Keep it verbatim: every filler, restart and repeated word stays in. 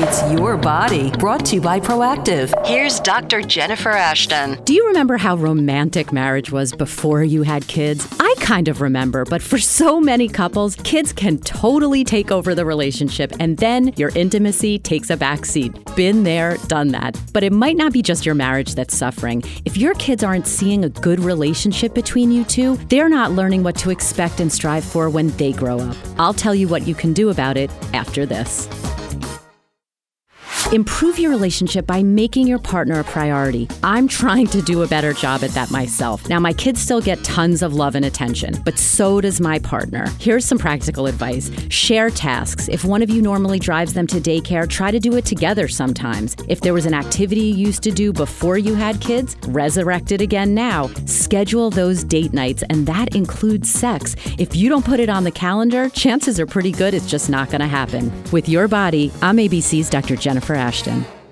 It's Your Body, brought to you by Proactive. Here's Doctor Jennifer Ashton. Do you remember how romantic marriage was before you had kids? I kind of remember, but for so many couples, kids can totally take over the relationship, and then your intimacy takes a backseat. Been there, done that. But it might not be just your marriage that's suffering. If your kids aren't seeing a good relationship between you two, they're not learning what to expect and strive for when they grow up. I'll tell you what you can do about it after this. Improve your relationship by making your partner a priority. I'm trying to do a better job at that myself. Now, my kids still get tons of love and attention, but so does my partner. Here's some practical advice. Share tasks. If one of you normally drives them to daycare, try to do it together sometimes. If there was an activity you used to do before you had kids, resurrect it again now. Schedule those date nights, and that includes sex. If you don't put it on the calendar, chances are pretty good it's just not going to happen. With Your Body, I'm A B C's Doctor Jennifer Ashton.